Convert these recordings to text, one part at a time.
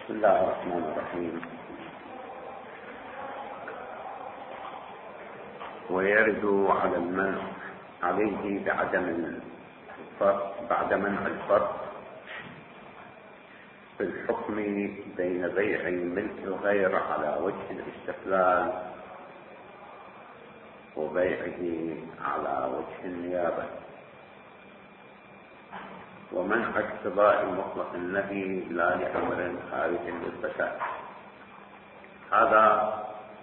بسم الله الرحمن الرحيم. ويرد على المنع عليه بعد منع الفرق في الحكم بين بيع ملك الغير على وجه الاستقلال وبيعه على وجه النيابة، ومنع اقتضاء مطلق النهي لا لأمر خارج للفساد. هذا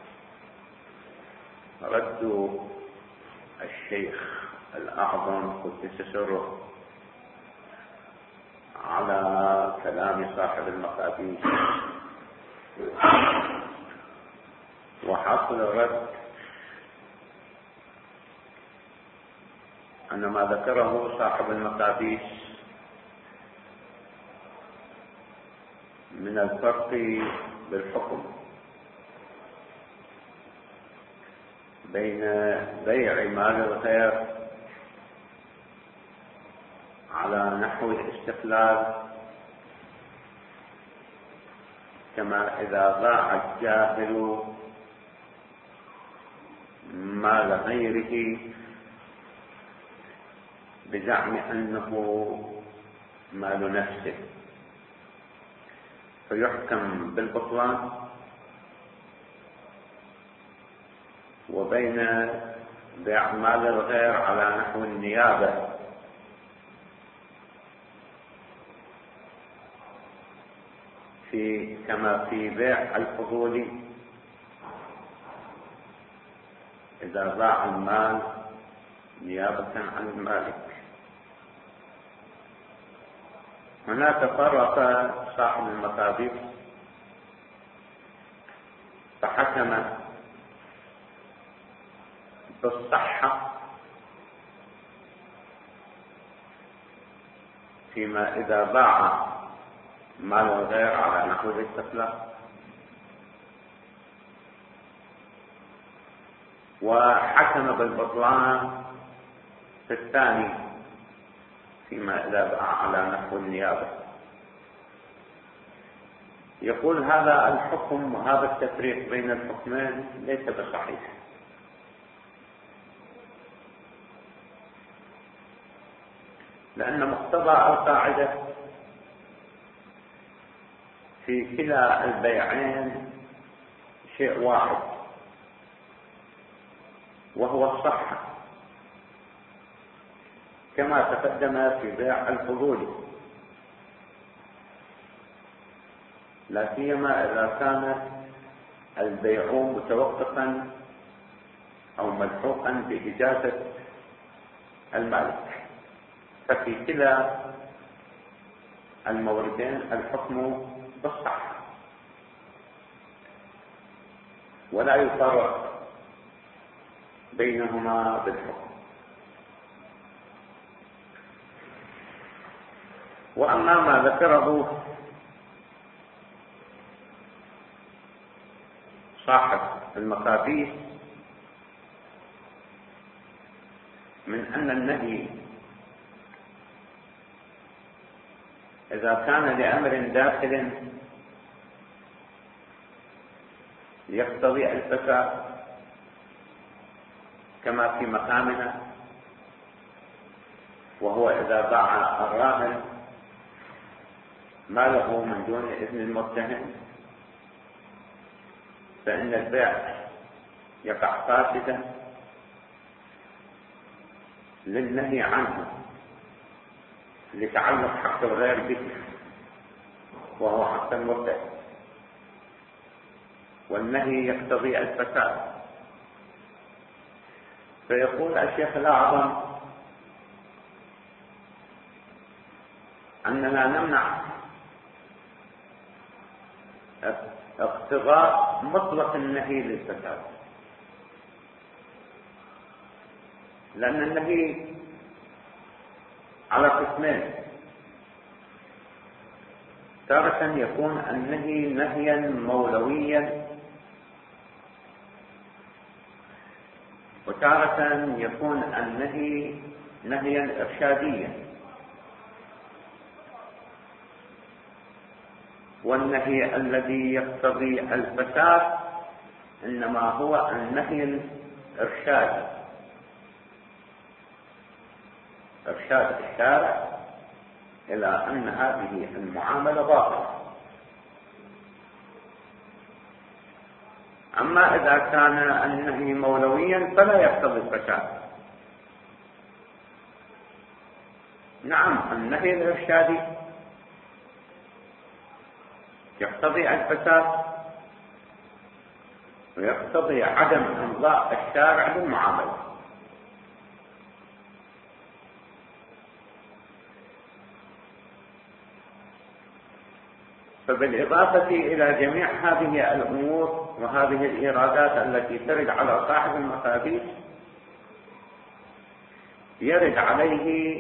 رد الشيخ الأعظم قدس سره على كلام صاحب المقادير، وحاصل الرد أن ما ذكره صاحب المقاديس من الفرق بالحكم بين بيع مال الغير على نحو الاستقلال، كما إذا باع الجاهل مال غيره بزعم أنه مال نفسه فيحكم بالبطلان، وبين بيع مال الغير على نحو النيابة كما في بيع الفضول إذا باع المال نيابة عن المالك. هنا تفرق صاحب المقادير فحكم بالصحة فيما إذا باع مال الغير على نحو الاستقلال، وحكم بالبطلان في الثاني فيما إذا باع على نحو النيابة. يقول هذا الحكم وهذا التفريق بين الحكمين ليس بصحيح، لأن مقتضى القاعدة في كلا البيعين شيء واحد وهو الصحة، كما تقدم في بيع الفضول، لا سيما إذا كان البيع متوقفا أو ملحوقا بإجازة المالك، ففي كلا الموردين الحكم بالصحة ولا يفرق بينهما بالحكم. وأما ما ذكره صاحب المقاديس من أن النهي إذا كان لأمر داخل يقتضي الفساد كما في مقامنا، وهو إذا باع الراهن ماله من دون إذن المتهم فإن البيع يقع فاسدا للنهي عنه لتعلق حق الغير به وهو حق المتهم، والنهي يقتضي الفساد. فيقول الشيخ الأعظم أننا نمنع اقتضاء مطلق النهي للفساد، لأن النهي على قسمين: تارة يكون النهي نهيا مولويا، وتارة يكون النهي نهيا إرشاديا. والنهي الذي يقتضي الفساد إنما هو النهي الإرشادي، إرشاد الشارع إلى أن هذه المعاملة باطلة. أما إذا كان النهي مولويا فلا يقتضي الفساد. نعم، النهي الإرشادي يقتضي الفساد ويقتضي عدم إمضاء الشارع بالمعاملة. فبالإضافة إلى جميع هذه الأمور وهذه الإيرادات التي ترد على صاحب المخابيث، يرد عليه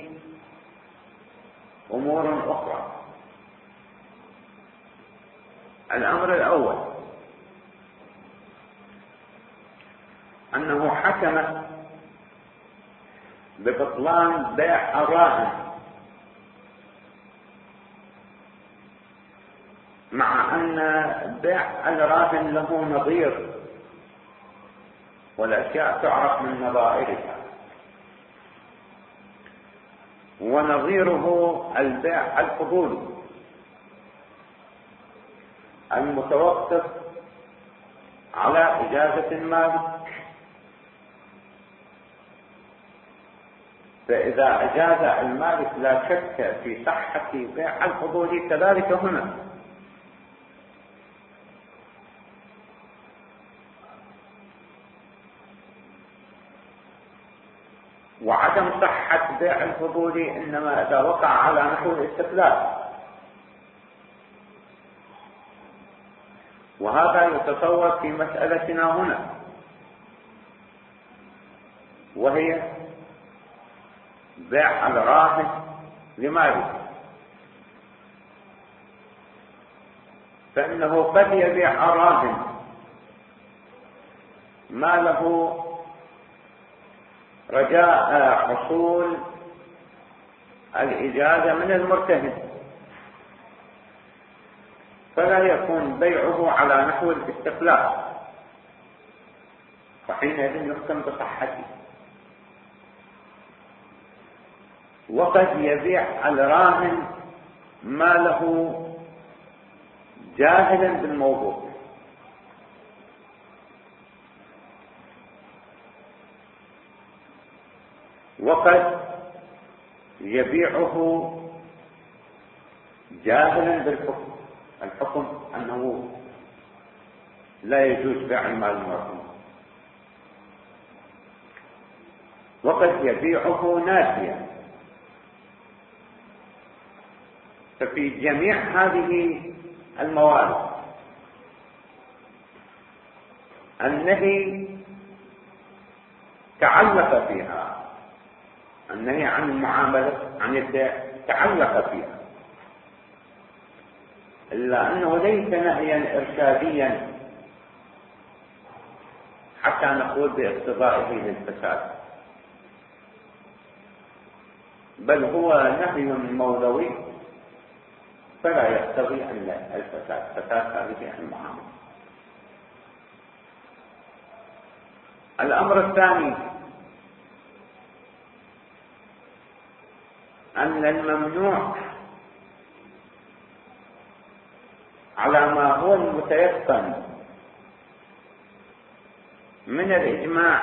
أمور أخرى. الأمر الأول أنه حكم ببطلان بيع الراهن، مع أن بيع الراهن له نظير والأشياء تعرف من نظائرها، ونظيره البيع الفضولي المتوقف على إجازة المالك. فإذا أجاز المالك لا شك في صحة بيع الفضولي، كذلك هنا. وعدم صحة بيع الفضولي إنما إذا وقع على نحو الاستقلال، وهذا يتصور في مسألتنا هنا، وهي بيع الراهن لمالك. فإنه قد يبيع الراهن ما له رجاء حصول الإجازة من المرتهن، فلا يكون بيعه على نحو الاستقلال، وحينئذ يحكم بصحته. وقد يبيع الراهن ما له جاهلا بالموضوع، وقد يبيعه جاهلا بالحكم، الحكم أنه لا يجوز بيع المال المرهون، وقد يبيعه ناسيا. ففي جميع هذه الموارد النهي تعلق فيها، النهي عن المعاملة عن البيع تعلق فيها، إلا أنه ليس نهيا إرشاديا حتى نقول باقتضائه للفساد، بل هو نهي مولوي فلا يقتضي أن الفساد، فساد هذه المعاملة. الأمر الثاني أن الممنوع على ما هو المتيقن من الإجماع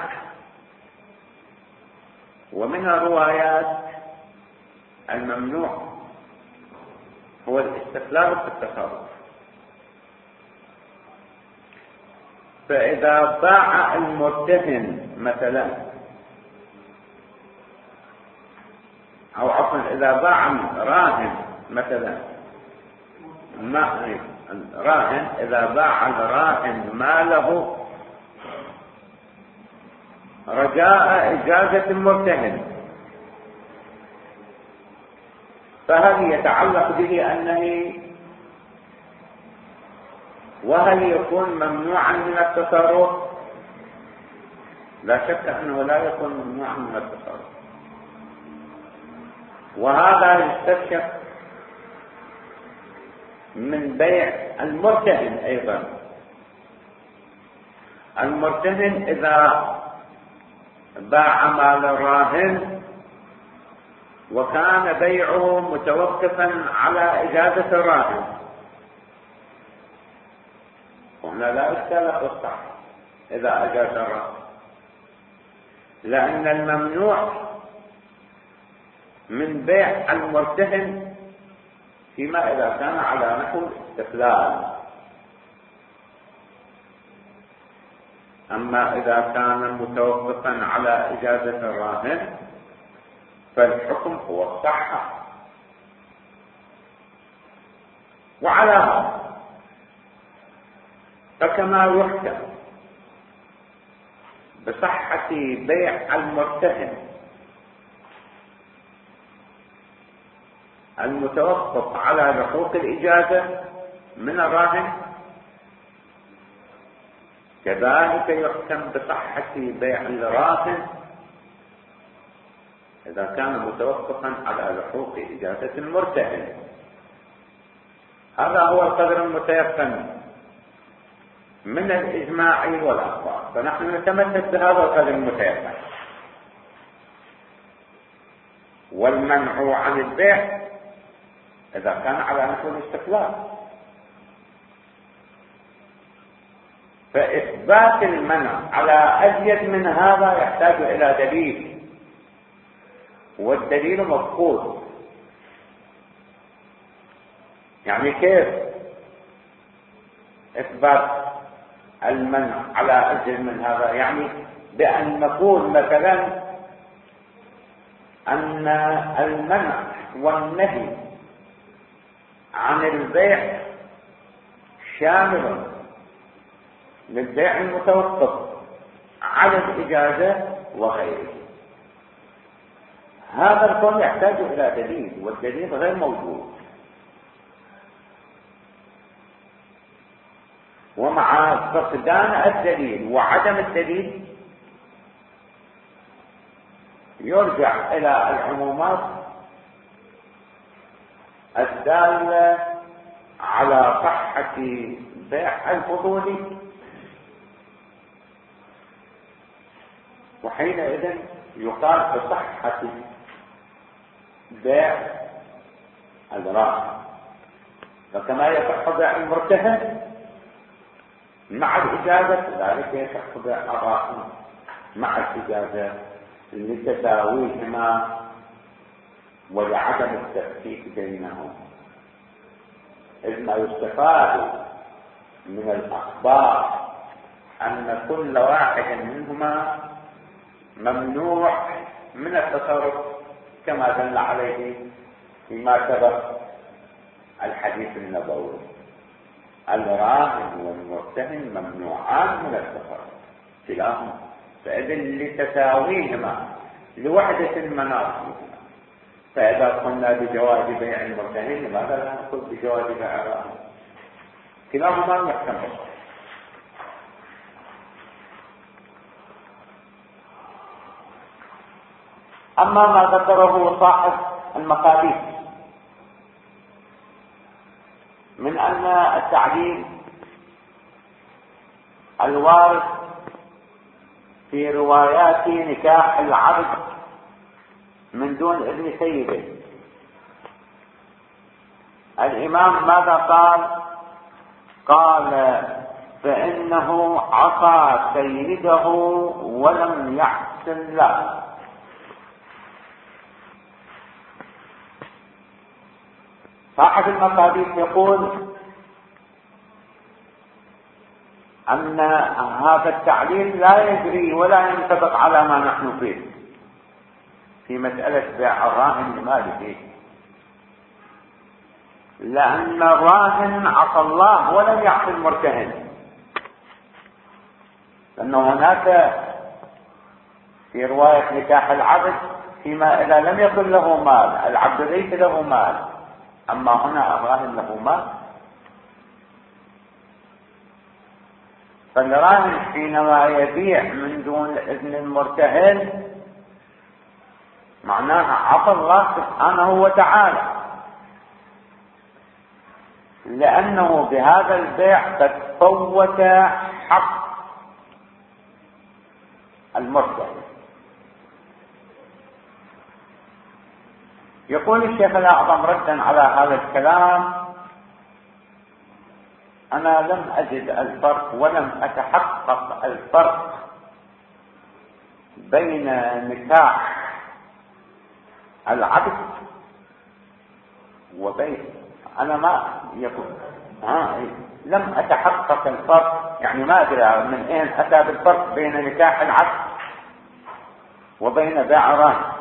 ومن الروايات، الممنوع هو الاستقلال في التصرف. فإذا باع المرتهن مثلا، أو عفوا إذا باع راهن مثلا، راهن إذا باع الراهن ماله رجاء إجازة المرتهن، فهل يتعلق به النهي؟ وهل يكون ممنوعا من التصرف؟ لا شك أنه لا يكون ممنوعا من التصرف. وهذا يستكشف من بيع المرتهن أيضا. المرتهن إذا باع مال الراهن وكان بيعه متوقفا على إجازة الراهن، هنا لا إشكال في الصح إذا أجاز الراهن، لأن الممنوع من بيع المرتهن فيما إذا كان على نحو الاستقلال. أما إذا كان متوقفا على إجازة الراهن فالحكم هو الصحة. وعلى هذا فكما يحكم بصحة بيع المرتهن المتوقف على لحوق الإجازة من الراهن، كذلك يحكم بصحة بيع الراهن إذا كان متوقفا على لحوق إجازة المرتهن. هذا هو القدر المتيقن من الإجماع والأخبار، فنحن نتمسك بهذا القدر المتيقن. والمنع عن البيع إذا كان على نحو الاستقلال، فإثبات المنع على أزيد من هذا يحتاج إلى دليل، والدليل مفقود. يعني كيف إثبات المنع على أزيد من هذا؟ يعني بأن نقول مثلا أن المنع والنهي عن البيع شامل للبيع المتوقف على الإجازة وغيره. هذا القول يحتاج إلى دليل، والدليل غير موجود. ومع فقدان الدليل وعدم الدليل يرجع إلى العمومات الدالة على صحة بيع الفضولي، وحينئذ يقال بصحة بيع الراهن. فكما يصح بيع المرتهن مع الإجازة كذلك يصح بيع الراهن مع الإجازة لتساويهما ولعدم التفكيك بينهم. إذ ما يستفاد من الأخبار أن كل واحد منهما ممنوع من التصرف كما دل عليه فيما سبق الحديث النبوي. الراهن والمرتهن ممنوعان من التصرف كلاهما، فإذن لتساويهما لوحدة المناصب. فإذا قلنا بجواز بيع المرتهن لماذا لا نقول بجواز بيع الراهن؟ كلاهما يحتمل. أما ما ذكره صاحب المقاليد من أن التعليل الوارد في روايات نكاح العبد من دون ابن سيده، الإمام ماذا قال؟ قال فإنه عصى سيده ولم يحسن له. صاحب المقاليد يقول أن هذا التعليل لا يجري ولا ينطبق على ما نحن فيه في مسألة بيع الراهن لماله، لأن الراهن عصى الله ولم يعصي المرتهن. لأنه هناك في رواية نكاح العبد فيما إذا لم يكن له مال، العبد ليس له مال، أما هنا الراهن له مال. فالراهن حينما يبيع من دون إذن المرتهن معناها عصى الله سبحانه وتعالى. لأنه بهذا البيع قد فوت حق المرتهن. يقول الشيخ الأعظم ردا على هذا الكلام: أنا لم أجد الفرق ولم أتحقق الفرق بين نكاح العبد وبين، أنا ما يقول لم أتحقق الفرق، يعني ما أدري من أين أتى بالفرق بين نكاح العبد وبين بيع الرهن.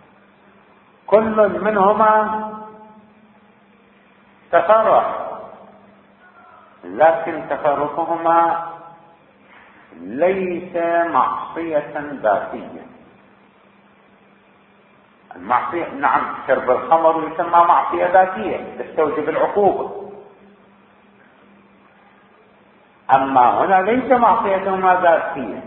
كل منهما تصرف، لكن تصرفهما ليس معصية ذاتية. المعصية نعم، شرب الخمر يسمى معصية ذاتية تستوجب العقوبة، أما هنا ليس معصيتهما ذاتية،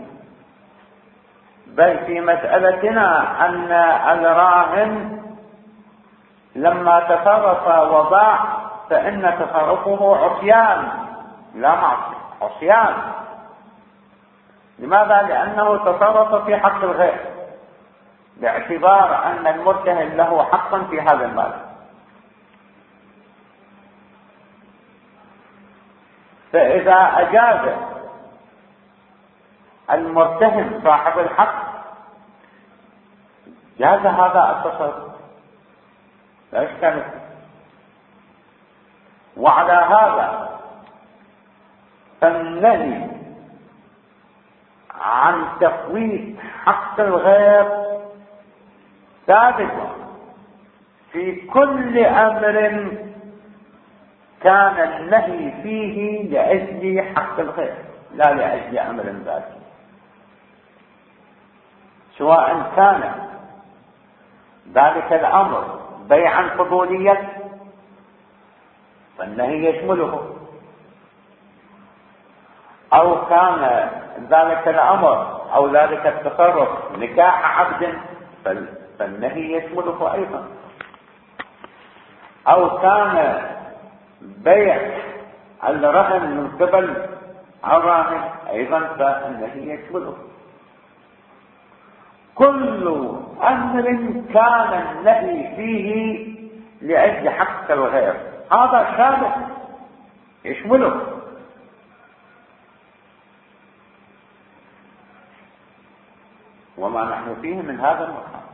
بل في مسألتنا أن الراهن لما تصرف وباع فإن تصرفه عصيان لا معصية، عصيان. لماذا؟ لأنه تصرف في حق الغير، باعتبار أن المرتهن له حقا في هذا المال. فإذا أجاز المرتهن صاحب الحق جاز هذا التصرف، لا إشكال. وعلى هذا فالنهي عن تفويت حق الغير ثابت في كل أمر كان النهي فيه لأجل حق الغير لا لأجل أمر ذاتي، سواء كان ذلك الأمر بيعا فضوليا فالنهي يشمله، أو كان ذلك الأمر أو ذلك التصرف نكاح عبد فالنهي يشمله أيضا، أو كان بيع الرهن من قبل الراهن أيضا فالنهي يشمله. كل أمر كان النهي فيه لأجل حق الغير هذا ثابت يشمله. وما نحن فيه من هذا المقام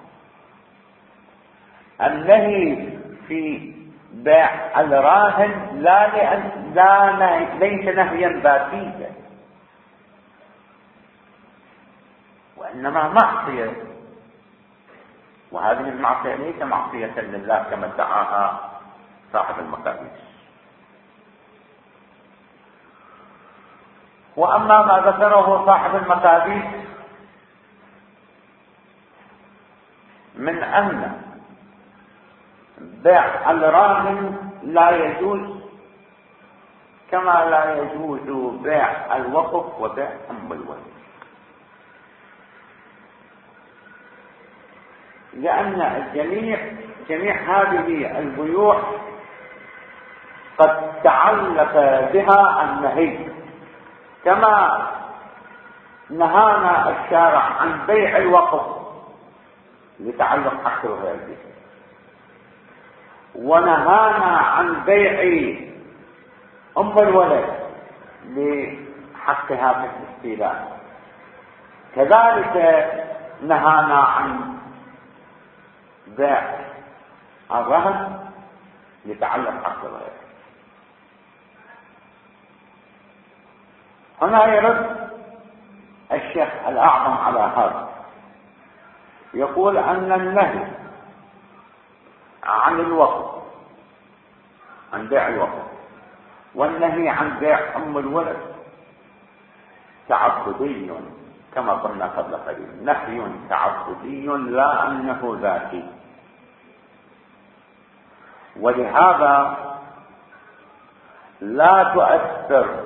النهي في بيع الراهن ليس نهيا ذاتيا، وإنما معصية، وهذه المعصية ليس معصية لله كما ادعاها صاحب المقابيس. وأما ما ذكره صاحب المقابيس من أن بيع الراهن لا يجوز كما لا يجوز بيع الوقف وبيع أم الولد، لأن جميع هذه البيوع قد تعلق بها النهي، كما نهانا الشارع عن بيع الوقف لتعلق حق الغير به، ونهانا عن بيع أم الولد لحقها في الاستيلاء، كذلك نهانا عن بيع الرهن لتعلق حق الغير. هنا يرد الشيخ الأعظم على هذا، يقول أن النهي عن الوقف عن بيع الوقف والنهي عن بيع أم الولد تعبدي كما قلنا قبل قليل، نهي تعبدي لا أنه ذاتي. ولهذا لا تؤثر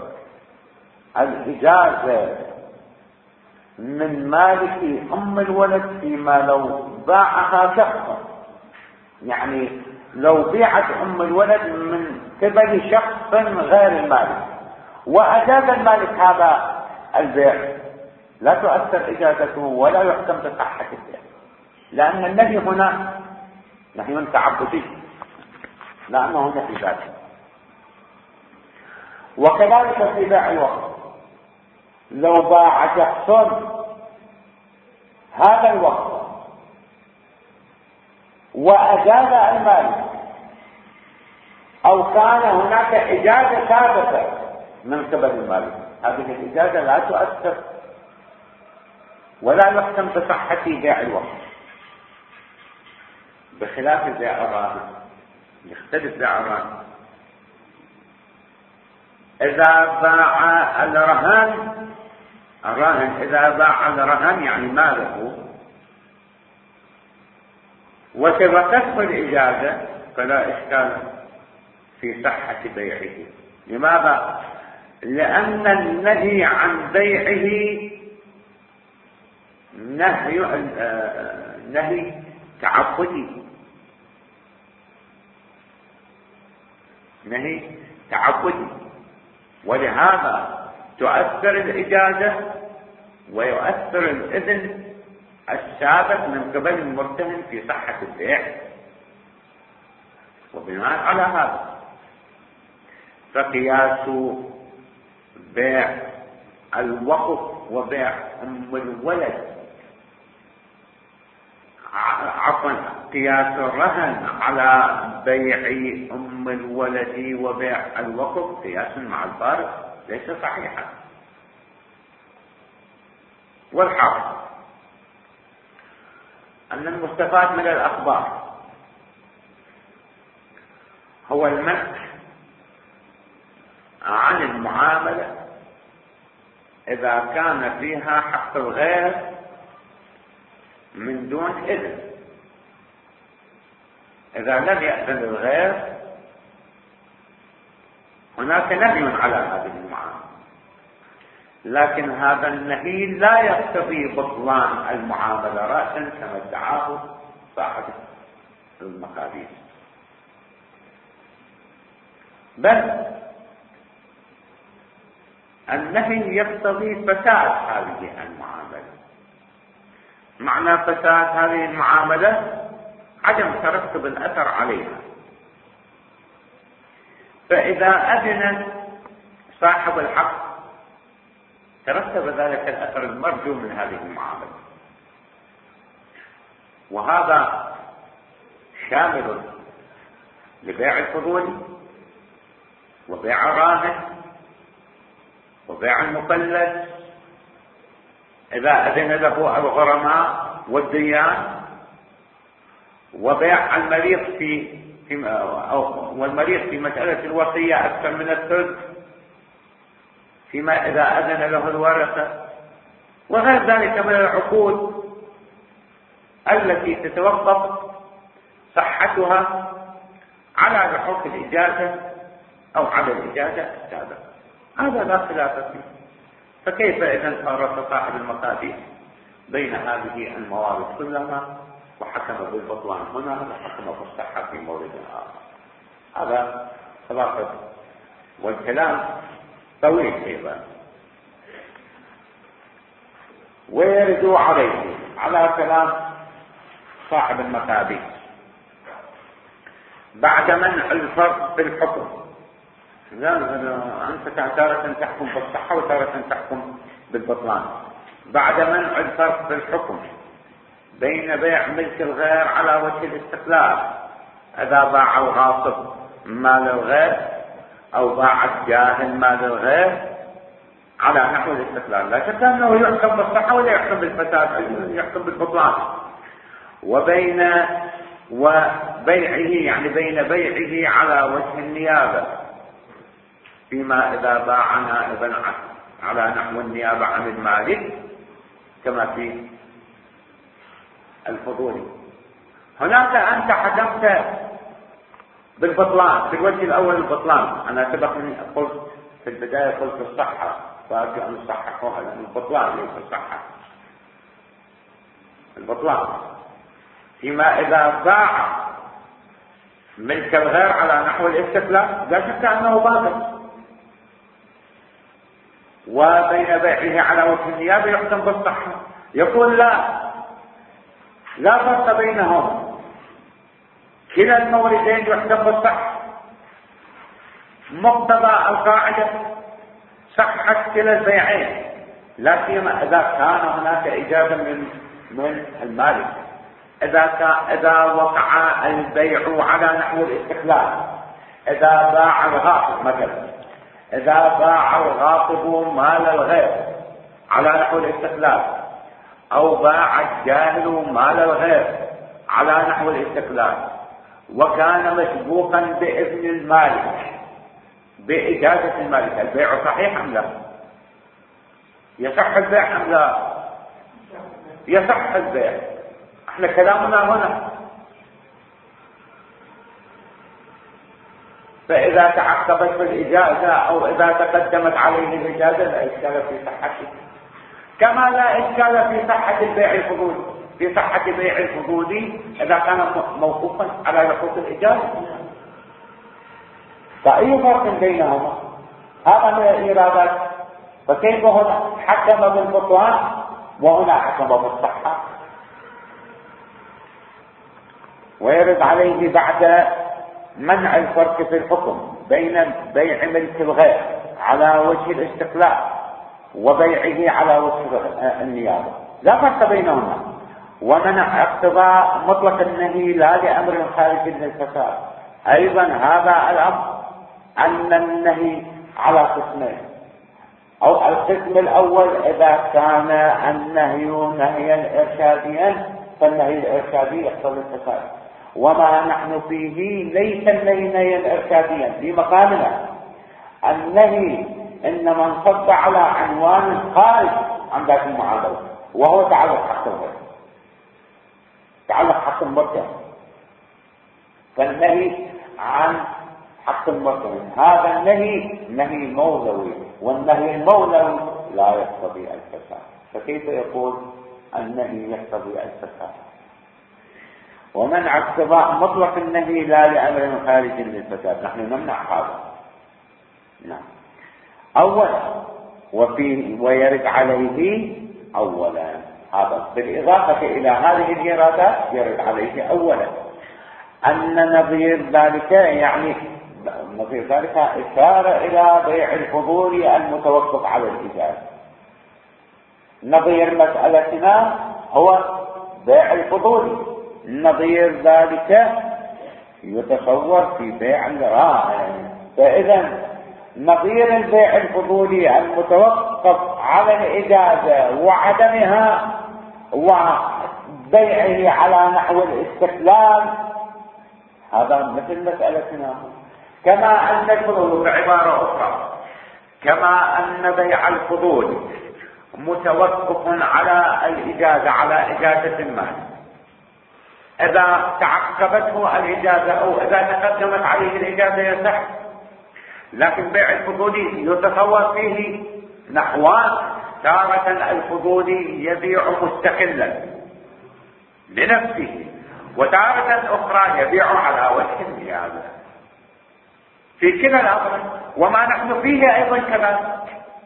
الإجازة من مالك أم الولد فيما لو باعها شخصا، يعني لو بيعت أم الولد من قبل شخص غير المالك وأجاز المالك هذا البيع، لا تؤثر إجازته ولا يحكم بصحة البيع، لأن النهي هنا نهي تعبدي لأنه نهي ذاتي. وكذلك في بيع الوقت، لو باع شخص هذا الوقت وأجاز المالك أو كان هناك إجازة ثابتة من قبل المالك، هذه الإجازة لا تؤثر ولا يحكم بصحة بيع الوقت، بخلاف بيع الرهن. يختلف بيع الرهن. إذا باع الرهن إذا باع الرهن يعني ماله وسبقته الإجازة فلا إشكال في صحة بيعه. لماذا؟ لأن النهي عن بيعه نهي تعبدي، ولهذا تؤثر الإجازة ويؤثر الإذن السابق من قبل المرتهن في صحة البيع. وبناء على هذا فقياس بيع الوقف وبيع الولد قياس الرهن على بيع الولد وبيع الوقف قياس مع الفارق ليس صحيحا. والحاصل أن المستفاد من الأخبار هو المنع عن المعاملة إذا كان فيها حق الغير من دون إذن. إذا لم يأذن الغير هناك نهي على هذه المعاملة، لكن هذا النهي لا يقتضي بطلان المعاملة رأسا كما ادعاه صاحب المقادير، بل النهي يقتضي فساد هذه المعاملة. معنى فساد هذه المعاملة عدم ترتب الأثر عليها. فإذا أذن صاحب الحق ترتب ذلك الأثر المرجو من هذه المعاملة، وهذا شامل لبيع الفضول وبيع الراهن وبيع المفلس إذا أذن له الغرماء والديان، وبيع المريض والمريض في مسألة الوصية أكثر من الثلث فيما إذا أذن له الورثة، وغير ذلك من العقود التي تتوقف صحتها على لحوق الإجازة أو على الإجازة السابقة. هذا لا خلاف فيه. فكيف إذا فرق صاحب المقادير بين هذه الموارد كلها وحكم بالبطلان هنا وحكم بالصحة في مورد آخر؟ هذا خلاصة، والكلام طويل أيضا. ويرد عليه على كلام صاحب المقادير بعد منع الفرق بالحكم. أنت تارة تحكم بالصحة وتارة تحكم بالبطلان. بعد منع الفرق بالحكم بين بيع ملك الغير على وجه الاستقلال، إذا باع الغاصب مال الغير أو باع الجاهل مال الغير على نحو الاستقلال، لا شك أنه يحكم بالصحة ولا يحكم بالفساد، يحكم بالبطلان. وبيعه يعني بين بيعه على وجه النيابة فيما إذا باع نائبا على نحو النيابة عن المالك كما في الفضول. هناك أنت حكمت بالبطلان في الوجه الأول البطلان. أنا سبقني قلت في البداية قلت الصحة، فأرجو أن أصححها لأن البطلان ليس الصحة، البطلان فيما إذا باع ملك الغير على نحو الاستقلال لا شك أنه باطل. وبين بيعه على وجه النيابة يحكم بالصحة. يقول لا فرق بينهما، كلا الموردين يحكم بالصحة. مقتضى القاعدة صحة كلا البيعين، لا سيما إذا كان هناك إجازة من المالك. إذا وقع البيع على نحو الاستقلال، إذا باع الغاصب مثلا، إذا باع الغاصب مال الغير على نحو الاستقلال، أو باع الجاهل مال الغير على نحو الاستقلال، وكان مسبوقا بإذن المالك بإجازة المالك، البيع صحيح أم لا؟ يصح البيع أم لا؟ يصح البيع. احنا كلامنا هنا فإذا تعقبت في الإجازة أو إذا تقدمت عليه الإجازة لا إشكال في صحته، كما لا إشكال في صحة البيع الفضولي، في صحة بيع الفضولي إذا كان موقوفا على لحوظ الإجازة. فأي فرق بينهما؟ هذا من الإيرادات. فكيف هنا حكم بالبطلان وهنا حكم بالصحة؟ ويرد عليه بعد منع الفرق في الحكم بين بيع ملك الغير على وجه الاستقلال وبيعه على وجه النيابة، لا فرق بينهما، ومنع اقتضاء مطلق النهي لا لأمر خارج للفساد. أيضا هذا الأمر أن النهي على قسمين، أو القسم الأول إذا كان النهي نهيا إرشاديا فالنهي الإرشادي يقتضي الفساد، وما نحن فيه ليس النهي نهيا إرشاديا في مقامنا. النهي إنما انصب على عنوان خارج عن ذات المعاملة، وهو تعلق حق الغير، تعلق حق المرتهن. فالنهي عن حق المرتهن هذا النهي نهي مولوي، والنهي المولوي لا يقتضي الفساد. فكيف يقول النهي يقتضي الفساد؟ ومنع اقتضاء مطلق النهي لا لأمر خارج للفساد، نحن نمنع هذا. نعم. أولا ويرد عليه أولا، هذا بالإضافة إلى هذه الإرادات يرد عليه أولا أن نظير ذلك، يعني نظير ذلك إشارة إلى بيع الفضول المتوقف على الإجازة. نظير مسألتنا هو بيع الفضول، نظير ذلك يتصور في بيع الراهن. فإذا نظير البيع الفضولي المتوقف على الإجازة وعدمها وبيعه على نحو الاستقلال هذا مثل مسألتنا. كما أن الفضول بعبارة أخرى، كما أن بيع الفضول متوقف على الإجازة، على إجازة المال، إذا تعقبته الإجازة أو إذا تقدمت عليه الإجازة يصح. لكن بيع الفضولي يتصور فيه نحوان، تارة الفضولي يبيع مستقلا لنفسه، وتارة أخرى يبيع على وجه النيابة. في كلا الأمر وما نحن فيه أيضا كذلك،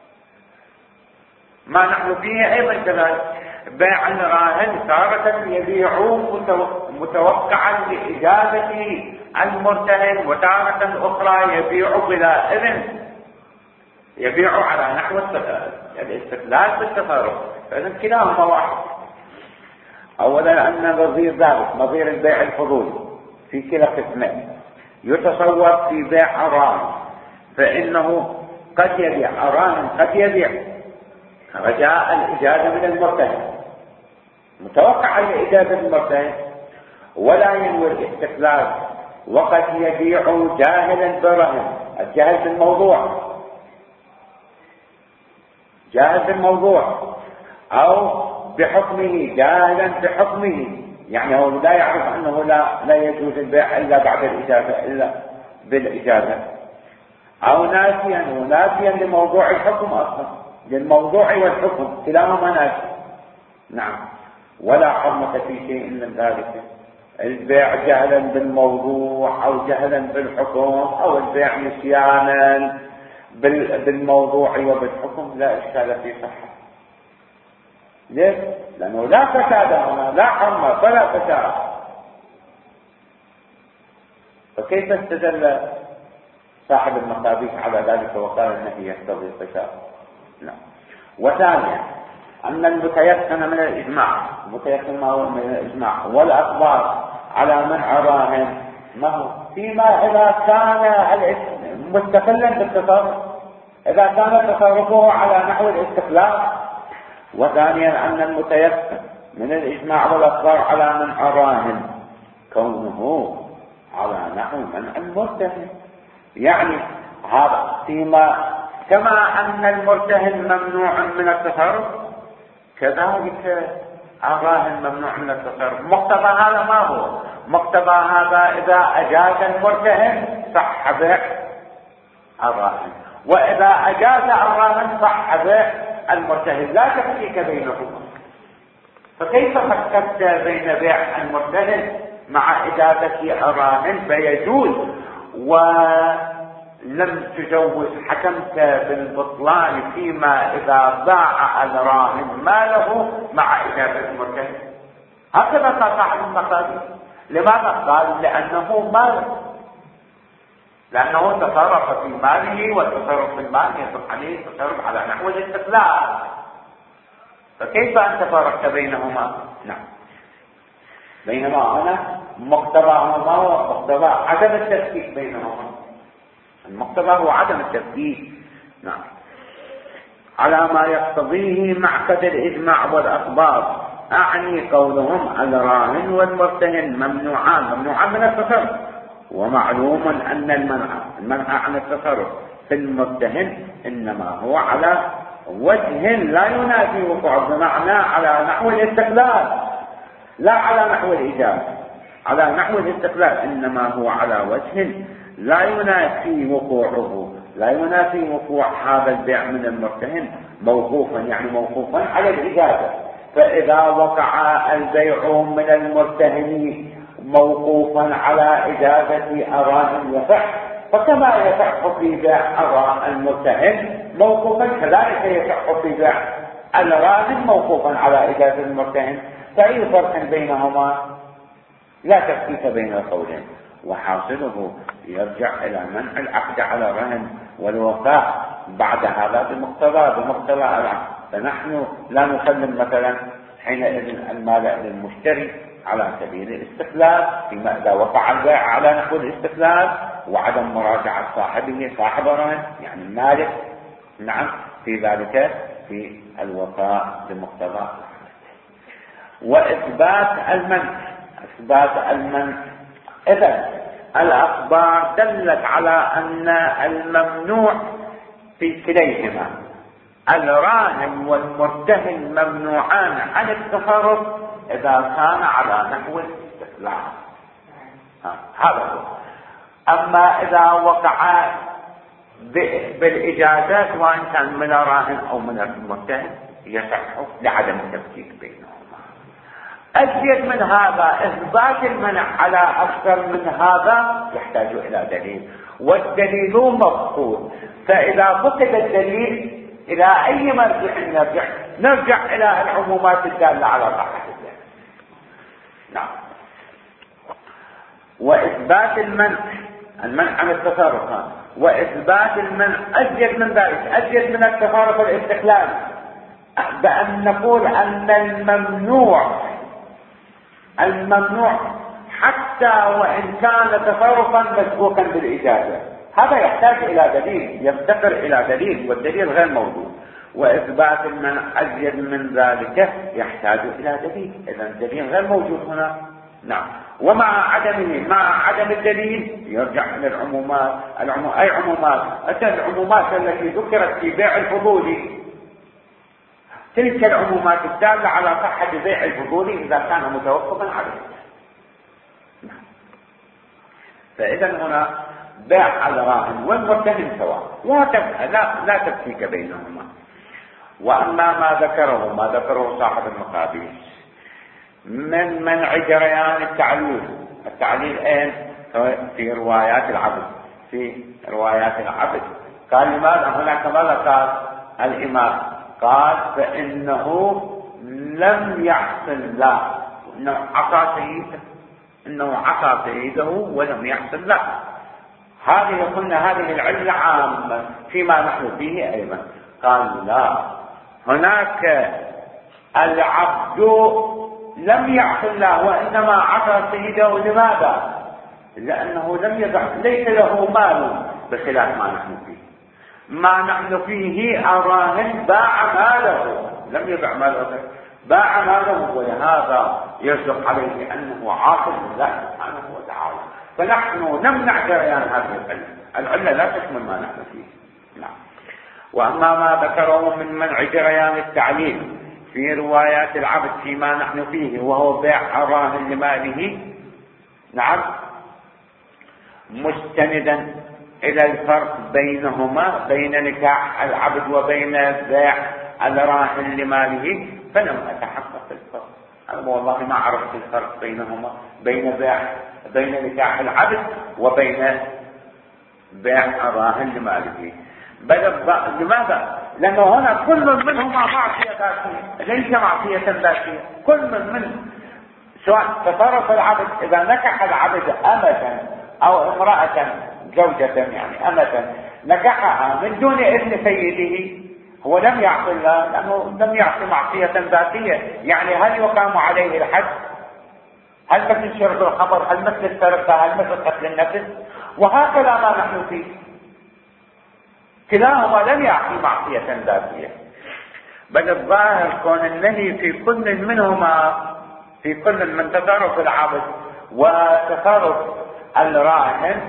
ما نحن فيه أيضا كذلك. بيع الراهن تارة يبيع متوقعا لإجازة المرتهن، وتارة أخرى يبيع بلا إذن، يبيع على نحو الاستقلال بالتصرف. فإذا كلاهما واحد. أولا أن نظير ذلك، نظير البيع الفضولي في كلا قسمين، يتصور في بيع الراهن، فإنه قد يبيع الراهن، قد يبيع رجاء الإجازة من المرتهن، متوقع لإجازة المرتهن ولا ينوي الاستقلال، وقد يبيع جاهلا برهن، الجاهل بالموضوع، جاهل بالموضوع، أو بحكمه، جاهلا بحكمه، يعني هو لا يعرف أنه لا يجوز البيع إلا بعد الإجازة، إلا بالإجازة، أو ناسيا لموضوع الحكم أصلا، للموضوع والحكم كلاهما ناسي. نعم. ولا حرمة في شيء من ذلك البيع جهلا بالموضوع أو جهلا بالحكم، أو البيع نسيانا بالموضوع وبالحكم، لا إشكال في صحة. ليش؟ لأنه لا فساد هنا، لا حرمة فلا فساد. فكيف استدل صاحب المصابيح على ذلك وقال النهي يقتضي الفساد؟ لا. وثانيا أن المتيقن من الإجماع، المتيقن ما هو من الإجماع والأخبار على منع الراهن، ما هو فيما إذا كان مستقلا بالتصرف، إذا كان تصرفه على نحو الاستقلال. وثانيا أن المتيقن من الإجماع والأخبار على منع الراهن كونه على نحو منع المرتهن، يعني هذا فيما كما أن المرتهن ممنوع من التصرف كذلك الراهن ممنوع من التصرف. مقتضى هذا ما هو؟ مقتضى هذا إذا أجاز المرتهن صح بيع الراهن، وإذا أجاز الراهن صح بيع المرتهن، لا تفكيك بينهما. فكيف فككت بين بيع المرتهن مع إجازة الراهن فيجوز، ولم تجوز حكمت بالبطلان فيما إذا باع الراهن ماله مع إجازة المرتهن؟ هكذا قال صاحب المصابيح. لماذا قال؟ لأنه مال، لأنه تصرف في ماله، والتصرف في المال يصح عليه التصرف على نحو الاستقلال. فكيف أنت فرقت بينهما؟ نعم. بينما هنا مقتضاهما ومقتضى عدم التفكيك بينهما. المقتضى هو عدم التفكيك، نعم، على ما يقتضيه معقد الإجماع والأخبار. أعني قولهم الراهن والمرتهن ممنوعان من التصرف، ومعلوم أن المنع عن التصرف في المرتهن إنما هو على وجه لا ينافي وقوع، بمعنى على نحو الاستقلال لا على نحو الإجابة، على نحو الاستقلال، إنما هو على وجه لا ينافي وقوعه، لا ينافي وقوع هذا البيع من المرتهن موقوفا، يعني موقوفا على الإجابة. فإذا وقع البيع من المرتهن موقوفا على إجابة الراهن يصح، فكما يصح في بيع المرتهن موقوفا كذلك يصح في بيع الراهن موقوفا على إجابة المرتهن. فأي فرق بينهما؟ لا تفكيك بين القولين، وحاصله يرجع إلى منع العقد على الرهن والوفاء بعد هذا بمقتضى العقد. فنحن لا نسلم مثلا حينئذ المال للمشتري على سبيل الاستقلال فيما إذا وقع البيع على نحو الاستقلال وعدم مراجعة صاحبه صاحب الرهن يعني المالك، نعم، في ذلك في الوفاء بمقتضى. وإثبات المنع، إذن الأخبار دلت على أن الممنوع في كليهما، الراهن والمرتهن ممنوعان عن التصرف إذا كان على نحو الاستقلال. هذا هو. أما إذا وقع بالإجازات وإن كان من الراهن أو من المرتهن يصح لعدم التفكيك بينهما. أزيد من هذا إثبات المنع على أكثر من هذا يحتاج إلى دليل، والدليل مفقود. فإذا فقد الدليل إلى أي مرجع نرجع إلى العمومات الدالة على صحة الدليل. نعم. وإثبات المنع عن التصرف، وإثبات المنع أزيد من ذلك، أزيد من التصرف الاستقلال، بأن نقول أن الممنوع حتى وإن كان تصرفا مسبوقا بالإجازة، هذا يحتاج إلى دليل، يفتقر إلى دليل، والدليل غير موجود. وإثبات المنع أزيد من ذلك يحتاج إلى دليل، إذن الدليل غير موجود هنا. نعم. ومع عدم الدليل يرجع إلى العمومات. أي عمومات؟ العمومات التي ذكرت في بيع الفضولي، تلك العمومات الدالة على صحة بيع الفضولي إذا كان متوقفا عليه. فإذا هنا بيع الراهن والمرتهن سواء، لا تفكيك بينهما. وأما ما ذكره صاحب المقابيس من منع جريان التعليل. التعليل اين؟ في روايات العبد، في روايات العبد. قال لماذا هناك؟ ماذا قال الإمام؟ قال فإنه لم يحصل له، إنه عصى سيده ولم يحصل له. هذه قلنا هذه العلة عامة فيما نحن فيه أيضا. قال لا، هناك العبد لم يحصل له وإنما عصى سيده. لماذا؟ لأنه لم يدع، ليس له مال بخلاف ما نحن فيه. ما نحن فيه الراهن باع ماله، لم يبع ماله، باع ماله، ولهذا يصدق عليه أنه عاصي لله سبحانه وتعالى. فنحن نمنع جريان هذه العلة لا تشمل ما نحن فيه. نعم. وأما ما ذكره من منع جريان التعليل في روايات العبد فيما نحن فيه وهو بيع الراهن لماله، نعم، مستندا إلى الفرق بينهما، بين نكاح العبد وبين بيع الراهن لماله، فلم أتحقق الفرق. أنا والله ما عرفت الفرق بينهما، بين نكاح العبد وبين بيع الراهن لماله. لماذا؟ لأنه هنا كل منهما معصية ذاتية، ليس معصية ذاتية. كل من سواء تصرف العبد، إذا نكح العبد أمة أو امرأة زوجة، يعني أمة نكحها من دون إذن سيده، هو لم يعصي الله، لأنه لم يعصي معصية ذاتية. يعني هل يقام عليه الحد؟ هل مثل شرب الخمر؟ هل مثل السرقة؟ هل مثل قتل النفس؟ وهكذا ما نحن فيه، كلاهما لم يعصي معصية ذاتية. بل الظاهر كون النهي في كل منهما، في كل من تصرف العبد وتصرف الراهن،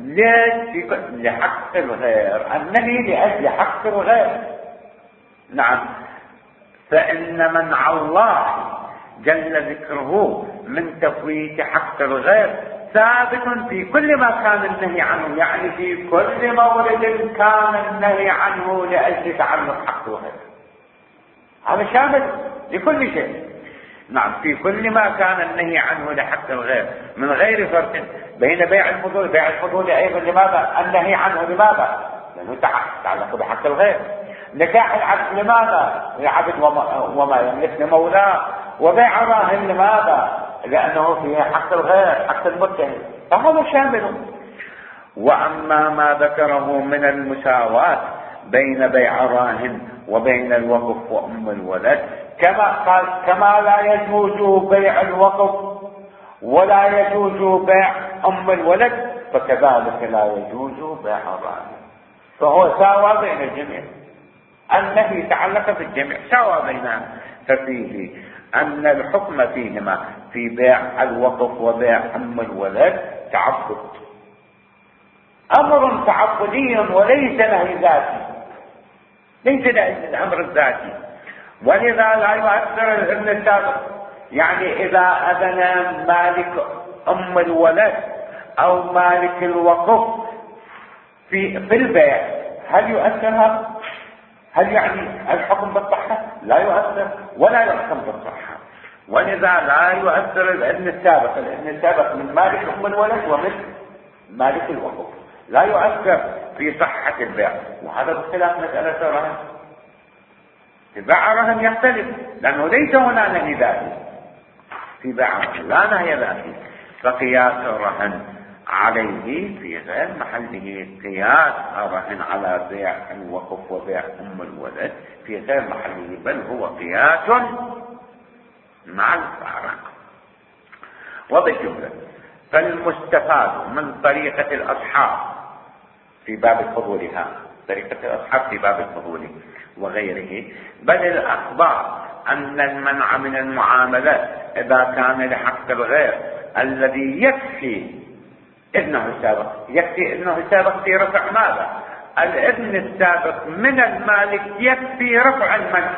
لحق الغير. النهي لأجل حق الغير. نعم. فإن منع الله جل ذكره من تفويت حق الغير ثابت في كل ما كان النهي عنه، يعني في كل مورد كان النهي عنه لأجل تعلق حق الغير. هذا شامل لكل شيء. نعم، في كل ما كان النهي عنه لحق الغير من غير فرق بين بيع الفضول. بيع الفضول أيضا لماذا النهي عنه؟ لماذا؟ لأنه تعلق بحق الغير. نكاح العبد لماذا؟ العبد وما يملك لمولاه. وبيع الراهن لماذا؟ لأنه فيه حق الغير، حق المتهم. فهذا شامل. وأما ما ذكره من المساواة بين بيع الراهن وبين الوقف وأم الولد، كما قال كما لا يجوز بيع الوقف ولا يجوز بيع أم الولد، فكذلك لا يجوز بيع الراهن. فهو ساوى بين الجميع، النهي تعلق بالجميع، ساوى بينها. ففيه أن الحكم فيهما في بيع الوقف وبيع أم الولد تعبد، أمر تعبدي وليس نهي ذاتي، ليس الأمر الذاتي. ولذا لا يؤثر الإذن السابق. يعني إذا أذن مالك أم الولد أو مالك الوقف في البيع، هل يؤثر؟ هل يعني الحكم بالصحة؟ لا يؤثر ولا يحكم بالصحة. ولذا لا يؤثر الإذن السابق. الإذن السابق من مالك أم الولد ومن مالك الوقف لا يؤثر في صحة البيع. وهذا بخلاف مسألة الرهن. في بيع الرهن يختلف، لأنه ليس هنا نهي ذاتي. في بيع الرهن لا نهي ذاتي، فقياس الرهن عليه في غير محله. قياس الرهن على بيع الوقف وبيع أم الولد في غير محله، بل هو قياس مع الفارق. وبالجملة فالمستفاد من طريقة الأصحاب في باب الفضولها، طريقة الأصحاب في باب الفضول وغيره، بل الأخبار أن المنع من المعاملات إذا كان لحق الغير الذي يكفي إذنه السابق. يكفي إذنه السابق في رفع ماذا؟ الإذن السابق من المالك يكفي رفع المنع،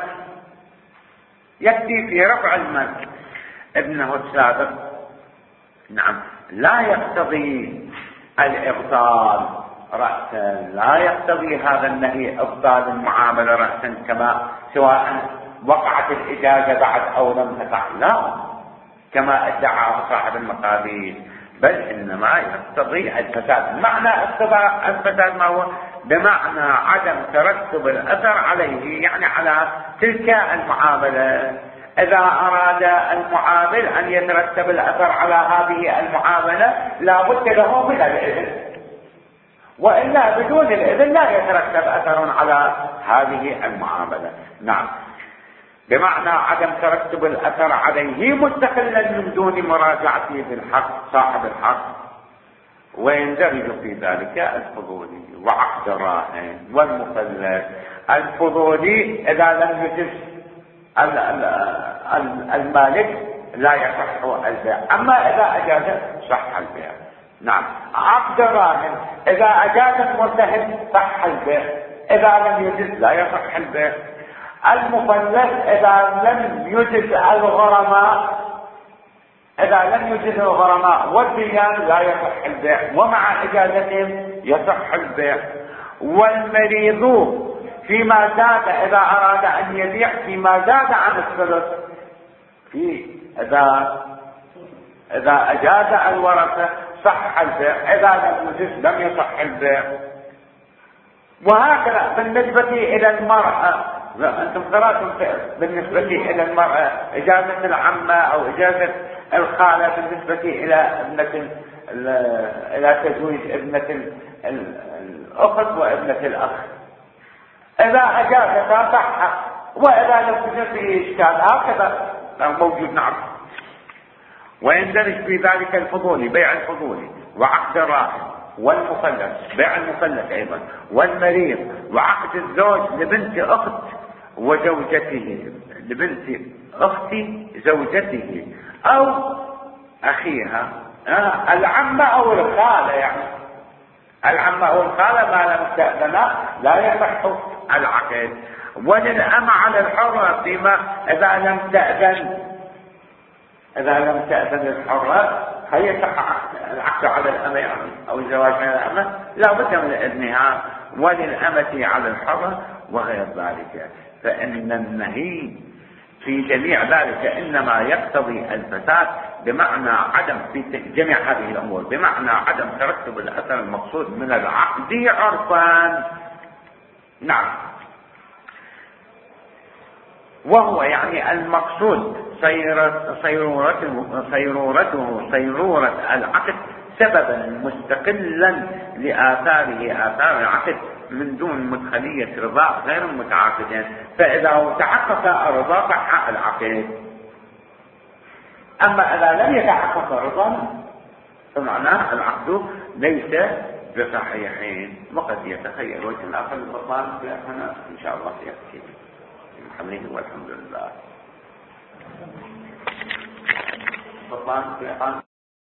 يكفي في رفع المنع. إذنه السابق نعم لا يقتضي الإبطال رأسا، لا يقتضي هذا النهي إبطال المعاملة رأسا، كما سواء وقعت الإجازة بعد أو لم تقع. لا، كما ادعى صاحب المقابيل، بل إنما يقتضي الفساد. معنى اقتضاء الفساد ما هو؟ بمعنى عدم ترتب الأثر عليه، يعني على تلك المعاملة. إذا أراد المعامل أن يترتب الأثر على هذه المعاملة لا بد له من الإذن، وإلا بدون الإذن لا يترتب أثر على هذه المعاملة. نعم، بمعنى عدم ترتب الأثر عليه مستقلا من دون مراجعته بالحق صاحب الحق. ويندرج في ذلك الفضولي وعقد الراهن والمفلس. الفضولي إذا لم يجز المالك لا يصح البيع، أما إذا أجاز صح البيع. نعم، عقد الراهن إذا أجاز المرتهن صح البيع، إذا لم يجز لا يصح البيع. المفلس إذا لم يجز الغرماء، إذا لم يجز الغرماء والديان لا يصح البيع، ومع إجازتهم يصح البيع. والمريض فيما زاد إذا أراد أن يبيع فيما زاد عن الثلث، إذا أجاز الورثة صح البيع، إذا لم يجز لم يصح البيع. وهكذا بالنسبة إلى المرأة، أنتم قرأتم بالنسبة إلى المرأة إجازة العمة أو إجازة الخالة بالنسبة إلى تزويج ابنة الأخت وابنة الأخ. إذا أجازتها صح، وإذا لم تجد فيه إشكال هكذا موجود. نعم. ويندرج في ذلك الفضولي، بيع الفضولي وعقد الراهن والمفلس، بيع المفلس أيضا، والمريض، وعقد الزوج لبنت أخت وزوجته، لبنت أخت زوجته أو أخيها، العمة أو الخالة، يعني العمة أو الخالة ما لم تأذن لا يصح العقد. وللأمة على الحرة فيما إذا لم تأذن الحرة هي العقد على الأمة، يعني أو الزواج من الأمة لا بد من إذنها. وللأمة على الحرة وغير ذلك. فإن النهي في جميع ذلك إنما يقتضي الفساد بمعنى عدم في جميع هذه الأمور، بمعنى عدم ترتب الأثر المقصود من العقد عرفا. نعم. وهو يعني المقصود صيرورة العقد سببا مستقلا لآثاره آثار العقد من دون مدخلية رضا غير متعاقدين. فإذا تحقق الرضا صح العقد، أما إذا لم يتحقق الرضا فمعناه العقد ليس بصحيحين. وقد يتخيل وجه آخر للبطلان في هنا إن شاء الله سيأتي محمله والحمد لله. بطلان في